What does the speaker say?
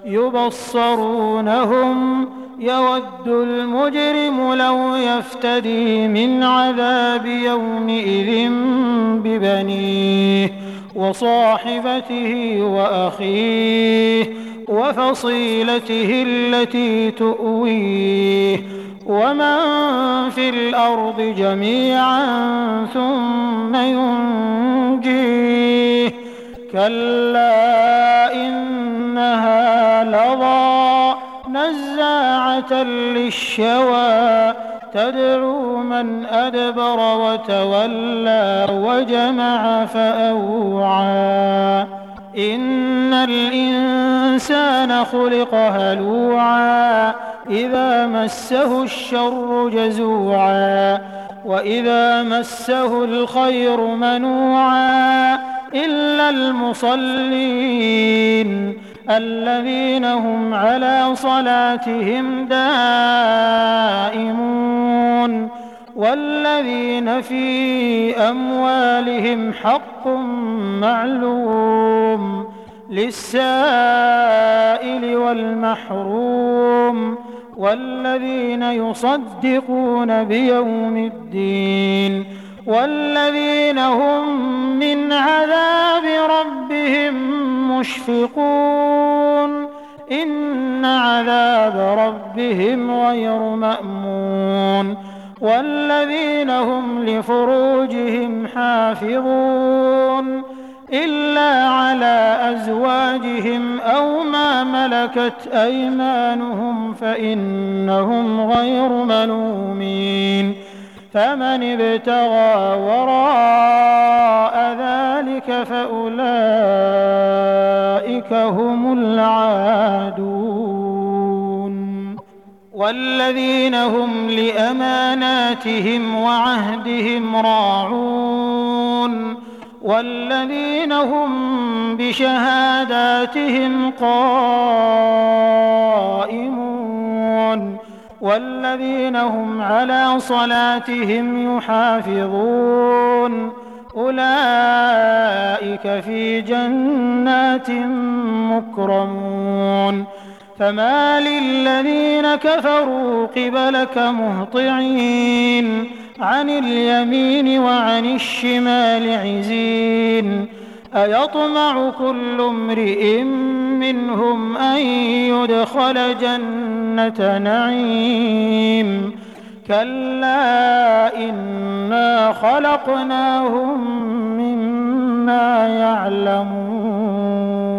يبصرونهم يود المجرم لو يفتدي من عذاب يومئذ ببنيه وصاحبته وأخيه وفصيلته التي تؤويه ومن في الأرض جميعا ثم ينجيه كلا إنها لظى نزاعة للشوى تدعو من أدبر وتولى وجمع فأوعى إن الإنسان خلق هلوعا إذا مسه الشر جزوعا وإذا مسه الخير منوعا إلا المصلين الذين هم على صلاتهم دائمون والذين في أموالهم حق معلوم للسائل والمحروم والذين يصدقون بيوم الدين والذين هم من عذاب ربهم مشفقون إن عذاب ربهم غير مأمون والذين هم لفروجهم حافظون إلا على أزواجهم أو ما ملكت أيمانهم فإنهم غير ملومين فمن ابتغى وراء ذلك فأولئك هم العادون والذين هم لأماناتهم وعهدهم راعون والذين هم بشهاداتهم قائمون والذين هم على صلاتهم يحافظون أولئك في جنات مكرمون فما للذين كفروا قبلك مهطعين عن اليمين وعن الشمال عزين أيطمع كل امرئ منهم أن يدخل جنة نعيم كلا إنا خلقناهم مما يعلمون